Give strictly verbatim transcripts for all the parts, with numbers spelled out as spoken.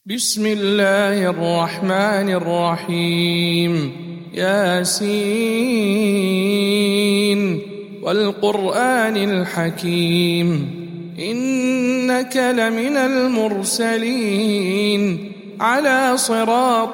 بسم الله الرحمن الرحيم. ياسين والقرآن الحكيم إنك لمن المرسلين على صراط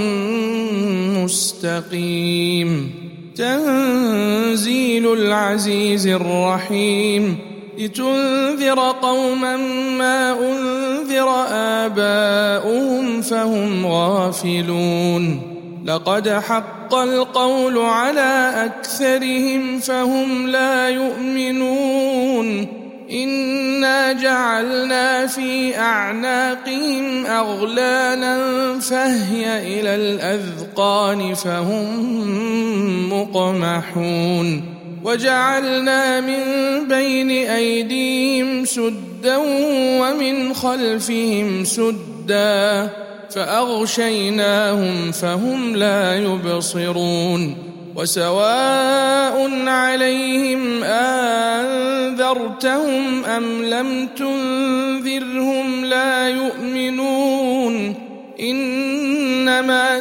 مستقيم. تنزيل العزيز الرحيم لتنذر قوما ما أنذر آباؤهم فهم غافلون. لقد حق القول على أكثرهم فهم لا يؤمنون. إنا جعلنا في أعناقهم أغلالا فهي إلى الأذقان فهم مقمحون. وجعلنا من بين أيديهم سدا ومن خلفهم سدا فأغشيناهم فهم لا يبصرون. وسواء عليهم أنذرتهم أم لم تنذرهم لا يؤمنون. إنما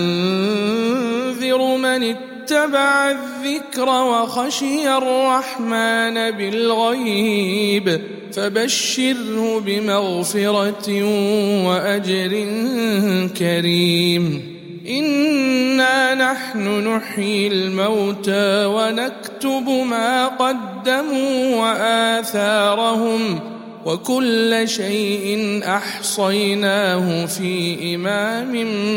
تنذر من اتبع الذكر وخشي الرحمن بالغيب فبشره بمغفرة وأجر كريم. إنا نحن نحيي الموتى ونكتب ما قدموا وآثارهم وكل شيء أحصيناه في إمام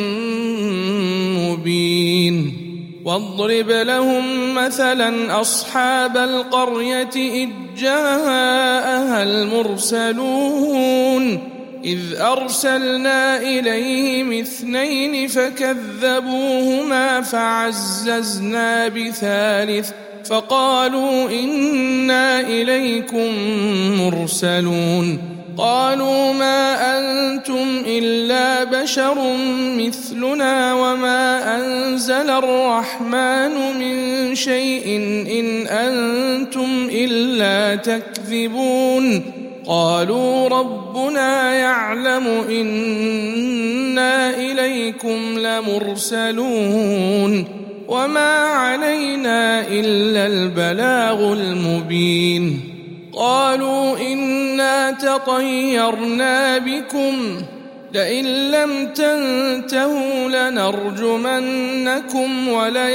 مبين. واضرب لهم مثلا أصحاب القرية إذ جاءها المرسلون إذ أرسلنا إليهم اثنين فكذبوهما فعززنا بثالث فقالوا إنا إليكم مرسلون. قالوا ما أنتم إلا بشر مثلنا وما أنزل الرحمن من شيء إن أنتم إلا تكذبون. قالوا ربنا يعلم إنا إليكم لمرسلون وما علينا إلا البلاغ المبين. قالوا إنا تطيرنا بكم لئن لم تنتهوا لنرجمنكم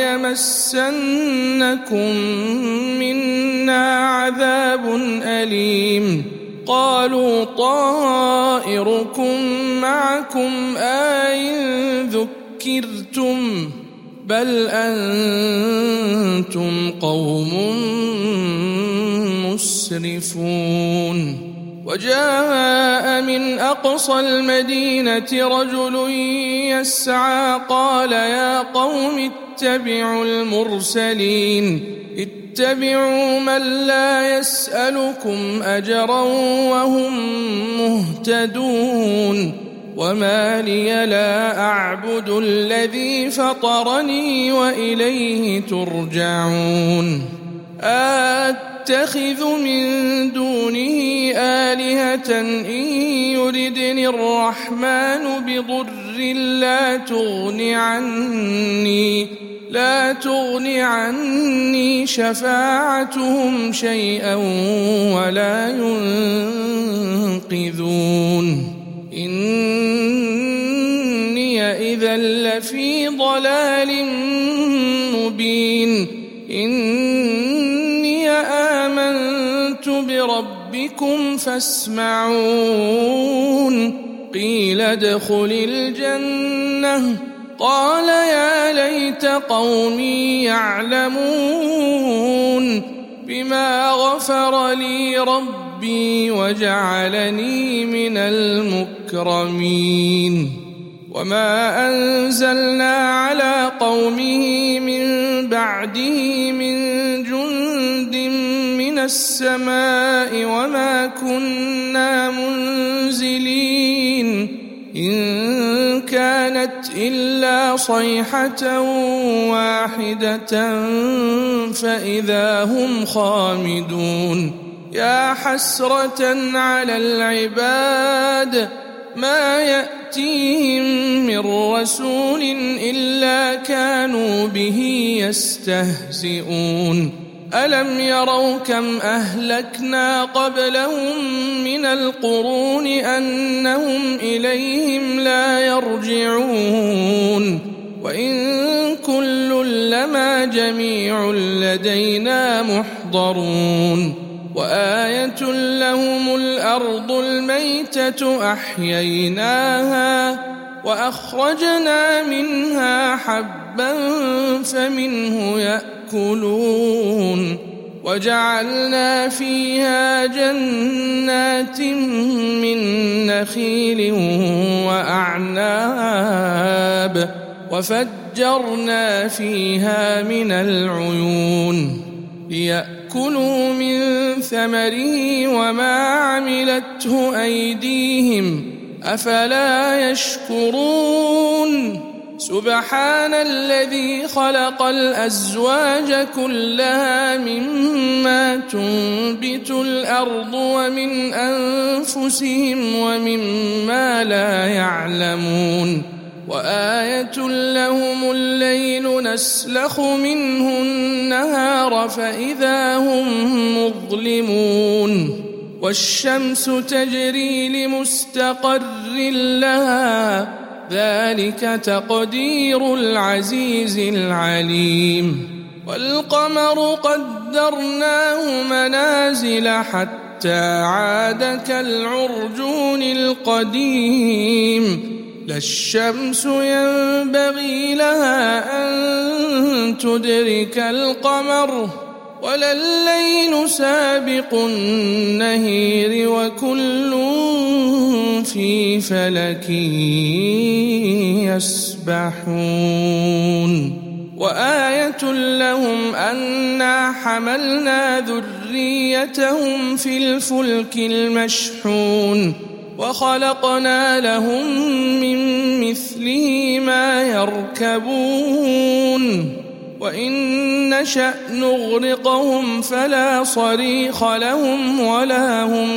وليمسنكم منا عذاب أليم. قالوا طائركم معكم أئن ذكرتم بل أنتم قوم مسرفون. وجاء من أقصى المدينة رجل يسعى قال يا قوم اتبعوا المرسلين اتبعوا من لا يسألكم أجرا وهم مهتدون. وما لي لا أعبد الذي فطرني وإليه ترجعون. أتخذ من دونه آلهة إن يردني الرحمن بضر لا تغن عني لا تغن عني شفاعتهم شيئا ولا ينقذون. إني إذا لفي ضلال مبين. إني آمنت بربكم فاسمعون. قيل ادخل الجنة قال يا ليت قومي يعلمون بما غفر لي ربي وجعلني من المكرمين. وما أنزلنا على قومه من بعده من جند من السماء وما كنا منزلين. إن كانت إلا صيحة واحدة فإذا هم خامدون. يا حسرة على العباد ما يأتيهم من رسول إلا كانوا به يستهزئون ألم يروا كم أهلكنا قبلهم من القرون أنهم إليهم لا يرجعون وإن كل لما جميع لدينا محضرون وآية لهم الأرض الميتة أحييناها وأخرجنا منها حبا فمنه يأكلون وجعلنا فيها جنات من نخيل وأعناب وفجرنا فيها من العيون ليأكلوا من ثمره وما عملته أيديهم أفلا يشكرون سبحان الذي خلق الأزواج كلها مما تنبت الأرض ومن أنفسهم ومما لا يعلمون وآية لهم الليل نسلخ منه النهار فإذا هم مظلمون والشمس تجري لمستقر لها ذلك تقدير العزيز العليم والقمر قدرناه منازل حتى عاد كالعرجون القديم لا الشمس ينبغي لها أن تدرك القمر ولا الليل سابق النهير وكل في فلك يسبحون وآية لهم أنا حملنا ذريتهم في الفلك المشحون وخلقنا لهم من مثله ما يركبون وإن نشأ نغرقهم فلا صريخ لهم ولا هم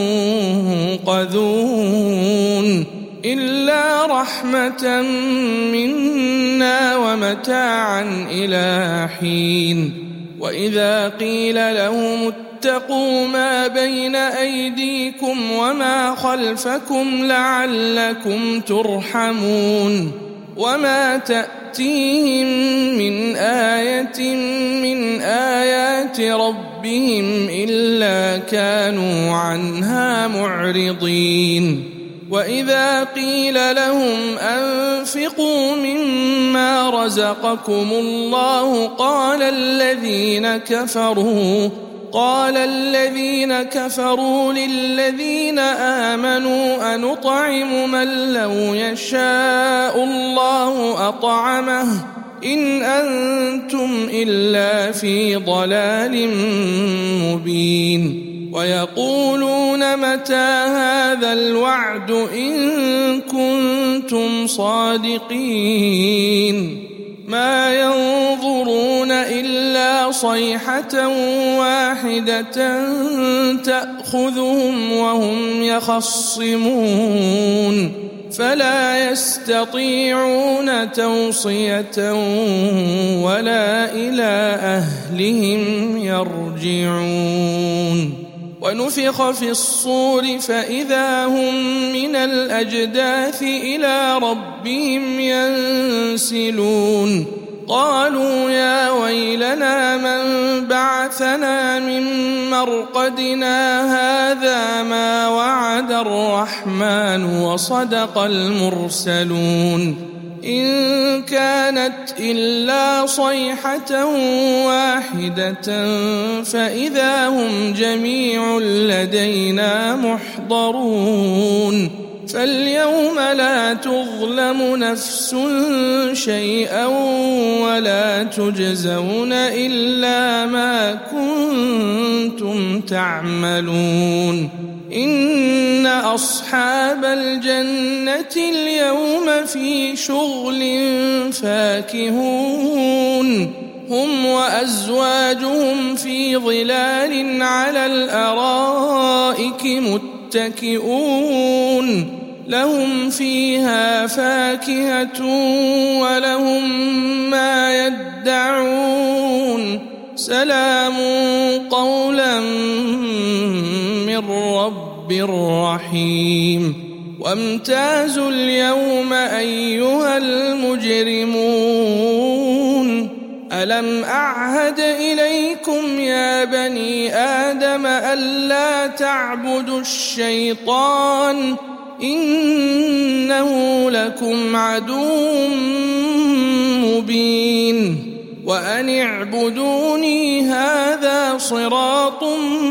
ينقذون إلا رحمة منا ومتاعا إلى حين وإذا قيل لهم اتقوا ما بين أيديكم وما خلفكم لعلكم ترحمون وما تأتيهم من آية من آيات ربهم إلا كانوا عنها معرضين وإذا قيل لهم أنفقوا مما رزقكم الله قال الذين كفروا قال الذين كفروا للذين آمنوا أنطعم من لو يشاء الله أطعمه إن أنتم إلا في ضلال مبين ويقولون متى هذا الوعد إن كنتم صادقين ما ينظرون إلا صيحة واحدة تأخذهم وهم يخصمون فلا يستطيعون توصية ولا إلى أهلهم يرجعون ونفخ في الصور فإذا هم من الأجداث إلى ربهم ينسلون قالوا يا ويلنا من بعثنا من مرقدنا هذا ما وعد الرحمن وصدق المرسلون إن كانت إلا صيحة واحدة فإذا هم جميع لدينا محضرون فاليوم لا تظلم نفس شيئا ولا تجزون إلا ما كنتم تعملون إن أصحاب الجنة اليوم في شغل فاكهون هم وأزواجهم في ظلال على الأرائك متكئون لهم فيها فاكهة ولهم ما يدعون سلام قولا من رب رحيم وامتازوا اليوم أيها المجرمون ألم أعهد إليكم يا بني آدم ألا تعبدوا الشيطان إنه لكم عدو مبين وأن اعبدوني هذا صراط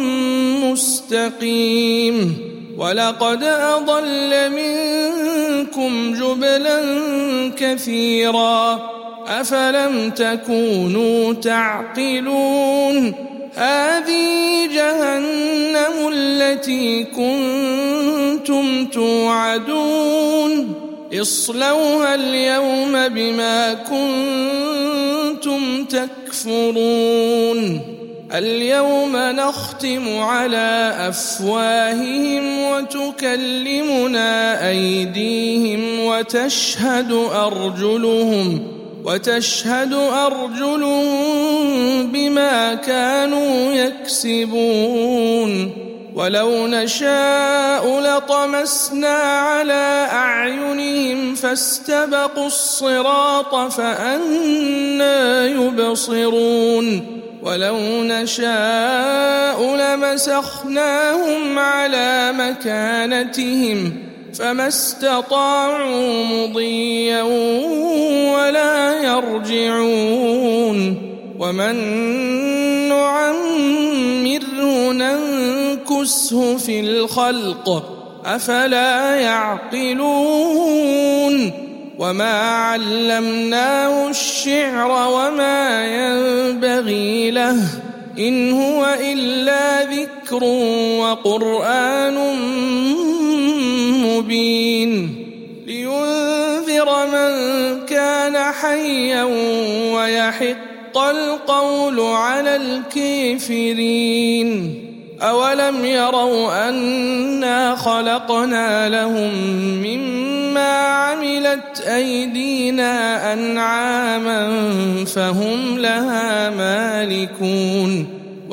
مستقيم ولقد أضل منكم جبلا كثيرا أفلم تكونوا تعقلون هذه جهنم التي كنتم توعدون اصلوها اليوم بما كنتم تكفرون اليوم نختم على أفواههم وتكلمنا أيديهم وتشهد أرجلهم وتشهد أرجلهم بما كانوا يكسبون ولو نشاء لطمسنا على أعينهم فاستبقوا الصراط فأنى يبصرون ولو نشاء لمسخناهم على مكانتهم فما استطاعوا مضيا ولا يرجعون ومن نعمره ننكسه في الخلق أفلا يعقلون وما علمناه الشعر وما ينبغي له إن هو إلا ذكر وقرآن مبين لينذر من كان حيا ويحق القول على الكافرين أولم يروا أنا خلقنا لهم مما عملت أيدينا أنعاما فهم لها مالكون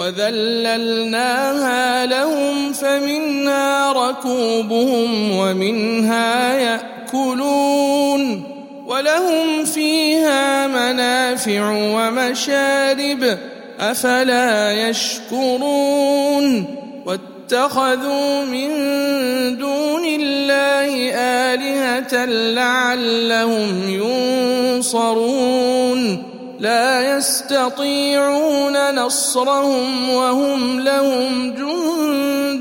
وذللناها لهم فمنها ركوبهم ومنها يأكلون ولهم فيها منافع ومشارب أفلا يشكرون واتخذوا من دون الله آلهة لعلهم ينصرون لا يستطيعون نصرهم وهم لهم جند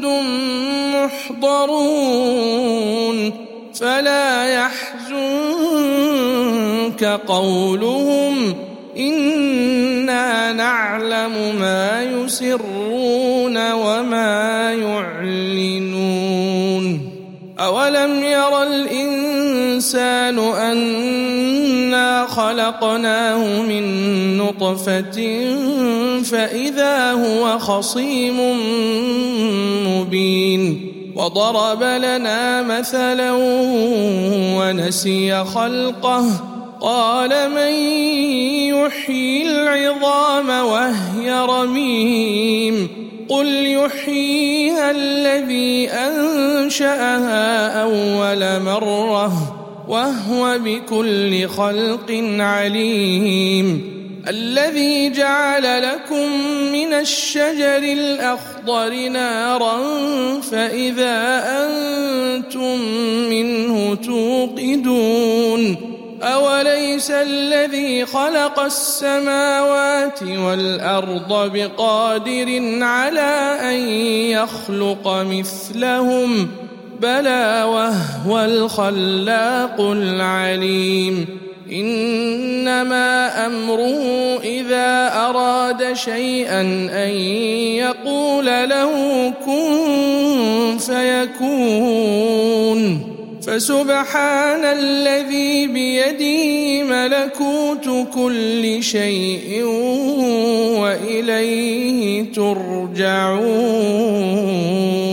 محضرون فلا يحزنك قولهم إنا نعلم ما يسرون وما يعلنون أولم ير الإنسان أنا خلقناه من نطفة فإذا هو خصيم مبين وضرب لنا مثلا ونسي خلقه قال من يحيي العظام وهي رميم قل يحييها الذي أنشأها أول مرة وهو بكل خلق عليم الذي جعل لكم من الشجر الأخضر نارا فإذا أنتم منه توقدون أوليس الذي خلق السماوات والأرض بقادر على أن يخلق مثلهم بلى وهو الخلاق العليم إنما أمره إذا أراد شيئا أن يقول له كن فيكون فسبحان الذي بيده ملكوت كل شيء وإليه ترجعون.